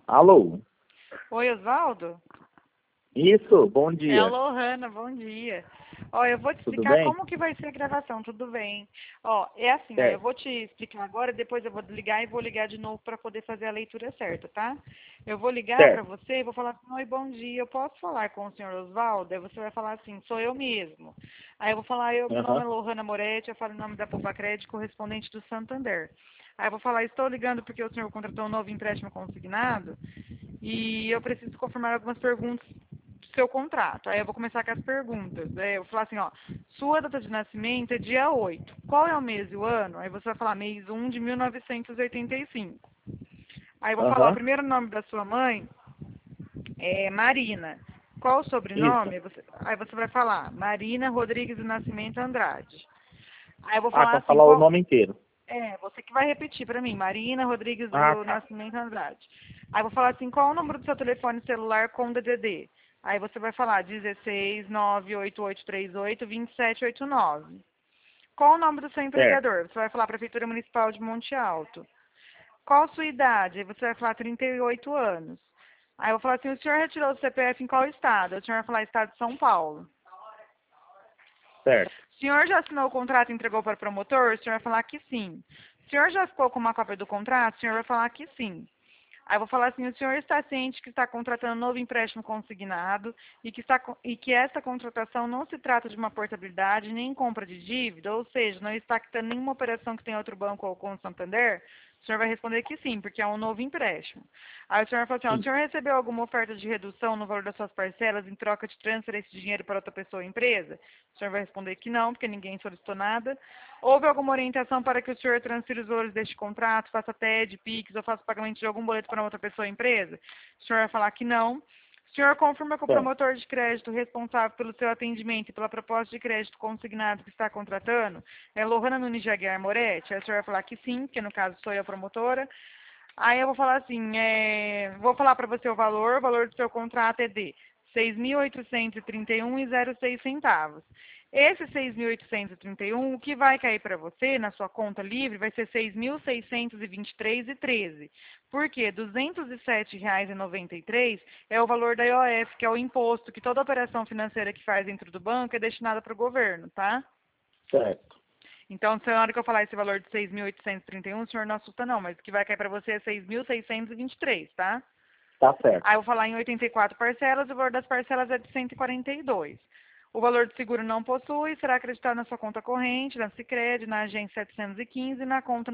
Alô? Oi, Osvaldo? Isso, bom É a dia. Lohana, bom dia. Ó, eu vou te Tudo explicar bem? como que vai ser a gravação, tudo bem? Ó, é assim, ó, eu Certo, vou te explicar agora, depois eu vou ligar e vou ligar de novo para poder fazer a leitura certa, tá? Eu vou ligar para certo. você e vou falar assim, oi, bom dia, eu posso falar com o senhor Osvaldo? Aí você vai falar assim, sou eu mesmo. Aí eu vou falar, meu nome Aham. é Lohana Moretti, eu falo em nome da Poupa Crédito, correspondente do Santander. Aí eu vou falar, estou ligando porque o senhor contratou um novo empréstimo consignado e eu preciso confirmar algumas perguntas do seu contrato. Aí eu vou começar com as perguntas. Eu vou falar assim, ó, sua data de nascimento é dia 8. Qual é o mês e o ano? Aí você vai falar mês 1 de 1985. Aí eu vou falar o Aham. primeiro nome da sua mãe é Marina. Qual o Isso. sobrenome? Aí você vai falar Marina Rodrigues do Nascimento Andrade. Aí eu vou Ah, falar para assim, falar o nome inteiro. você que vai repetir para mim, Marina Rodrigues Ah, do tá. Nascimento Andrade. Aí eu vou falar assim, qual é o número do seu telefone celular com DDD? Aí você vai falar 16 98838 2789. Qual o nome do seu Certo. empregador? Você vai falar Prefeitura Municipal de Monte Alto. Qual a sua idade? Aí você vai falar 38 anos. Aí eu vou falar assim, o senhor retirou o CPF em qual estado? O senhor vai falar estado de São Paulo. Certo. O senhor já assinou o contrato e entregou para o promotor? O senhor vai falar que sim. O senhor já ficou com uma cópia do contrato? O senhor vai falar que sim. Aí eu vou falar assim, o senhor está ciente que está contratando um novo empréstimo consignado e que essa contratação não se trata de uma portabilidade nem compra de dívida, ou seja, não está quitando nenhuma operação que tem outro banco ou com o Santander? O senhor vai responder que sim, porque é um novo empréstimo. Aí o senhor vai falar assim, ó, o Sim. senhor recebeu alguma oferta de redução no valor das suas parcelas em troca de transferência de dinheiro para outra pessoa ou empresa? O senhor vai responder que não, porque ninguém solicitou nada. Houve alguma orientação para que o senhor transfira os valores deste contrato, faça TED, PIX ou faça pagamento de algum boleto para outra pessoa ou empresa? O senhor vai falar que não. O senhor confirma que o Certo. promotor de crédito responsável pelo seu atendimento e pela proposta de crédito consignado que está contratando é Lohana Nunes de Aguiar Moretti? Aí o senhor vai falar que sim, que no caso sou eu a promotora. Aí eu vou falar assim, vou falar para você o valor do seu contrato é de 6.831,06 centavos. Esse 6.831, o que vai cair para você na sua conta livre vai ser 6.623,13. Por quê? R$ 207,93 é o valor da IOF, que é o imposto que toda operação financeira que faz dentro do banco é destinada para o governo, tá? Certo. Então, se na hora que eu falar esse valor de 6.831, o senhor não assusta não, mas o que vai cair para você é 6.623, tá? Tá certo. Aí eu vou falar em 84 parcelas, e o valor das parcelas é de 142. O valor do seguro não possui, será acreditado na sua conta corrente, na Sicredi, na agência 715 e na conta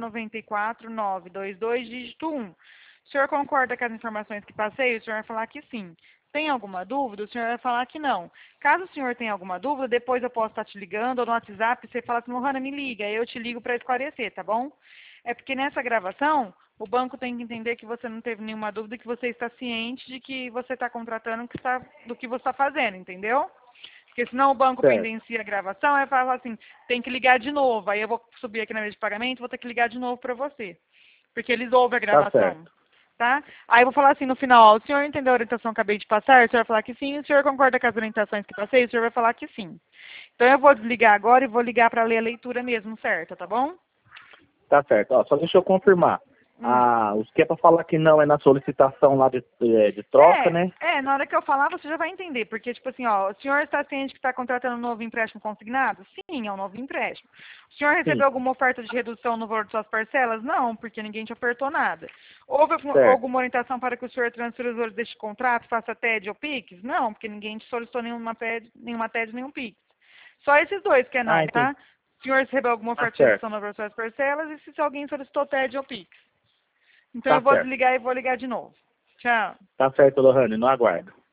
94922, dígito 1. O senhor concorda com as informações que passei? O senhor vai falar que sim. Tem alguma dúvida? O senhor vai falar que não. Caso o senhor tenha alguma dúvida, depois eu posso estar te ligando ou no WhatsApp, você fala assim, Lohana, me liga, aí eu te ligo para esclarecer, tá bom? É porque nessa gravação, o banco tem que entender que você não teve nenhuma dúvida, que você está ciente de que você está contratando do que você está fazendo, entendeu? Porque senão o banco Certo. pendencia a gravação, aí fala assim, tem que ligar de novo. Aí eu vou subir aqui na mesa de pagamento, vou ter que ligar de novo para você. Porque eles ouvem a Tá gravação, certo. tá? Aí eu vou falar assim no final, ó, o senhor entendeu a orientação que acabei de passar? O senhor vai falar que sim. O senhor concorda com as orientações que passei? O senhor vai falar que sim. Então eu vou desligar agora e vou ligar para ler a leitura mesmo, certo? Tá bom? Tá certo. Ó, só deixa eu confirmar. Hum. Ah, os que é para falar que não é na solicitação lá de troca, né? Na hora que eu falar, você já vai entender. Porque, tipo assim, ó, o senhor está ciente que está contratando um novo empréstimo consignado? Sim, é um novo empréstimo. O senhor Sim. recebeu alguma oferta de redução no valor de suas parcelas? Não, porque ninguém te ofertou nada. Houve Certo. alguma orientação para que o senhor transfira os valores deste contrato, faça TED ou PIX? Não, porque ninguém te solicitou nenhuma TED, nenhum PIX. Só esses dois que é Ah, não, entendi. tá? O senhor recebeu alguma Tá oferta de certo. redução no valor de suas parcelas e se alguém solicitou TED ou PIX. Então Tá eu vou certo. desligar e vou ligar de novo. Tchau. Tá certo, Lohane, não aguardo.